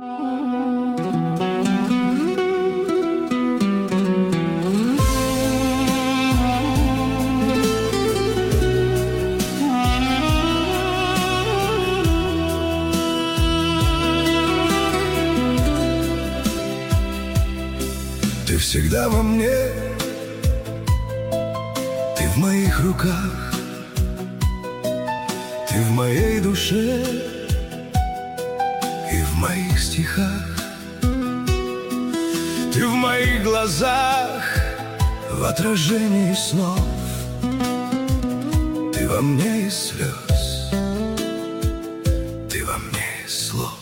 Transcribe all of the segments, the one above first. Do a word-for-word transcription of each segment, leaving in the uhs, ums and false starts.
Ты всегда во мне, ты в моих руках, ты в моей душе и в моих стихах. Ты в моих глазах, в отражении снов. Ты во мне из слез, ты во мне из слов.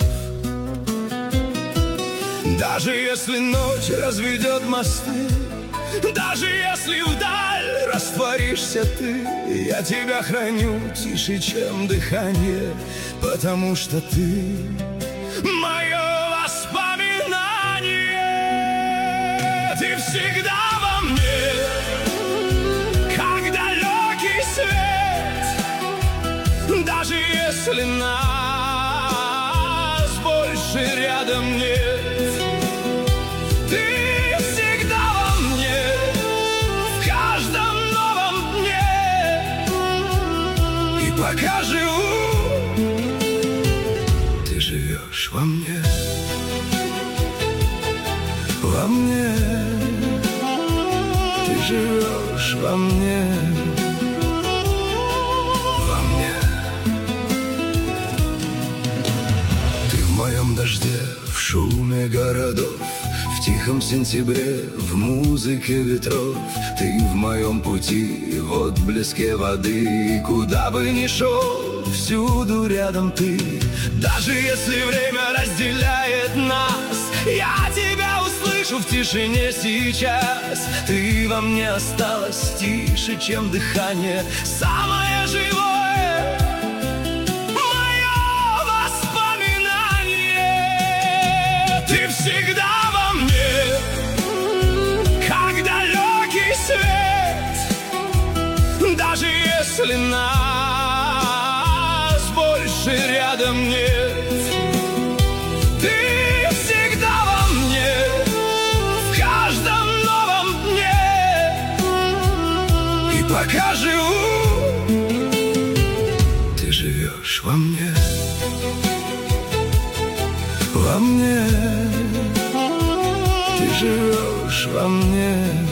Даже если ночь разведет мосты, даже если вдаль растворишься ты, я тебя храню тише, чем дыхание, потому что ты мое воспоминание. Ты всегда во мне, как далекий свет, даже если нас больше рядом нет. Пока живу, ты живешь во мне, во мне, ты живешь во мне, во мне. Ты в моем дожде, в шуме городов, в тихом сентябре, в музыке ветров. Ты в моем пути, в отблеске воды. Куда бы ни шел, всюду рядом ты. Даже если время разделяет нас, я тебя услышу в тишине сейчас. Ты во мне осталась тише, чем дыхание, самое живое мое воспоминание. Ты всегда во мне, как далекий свет, даже если нас больше рядом нет. Ты всегда во мне, в каждом новом дне. И пока живу, ты живешь во мне, во мне. Ты живешь во мне.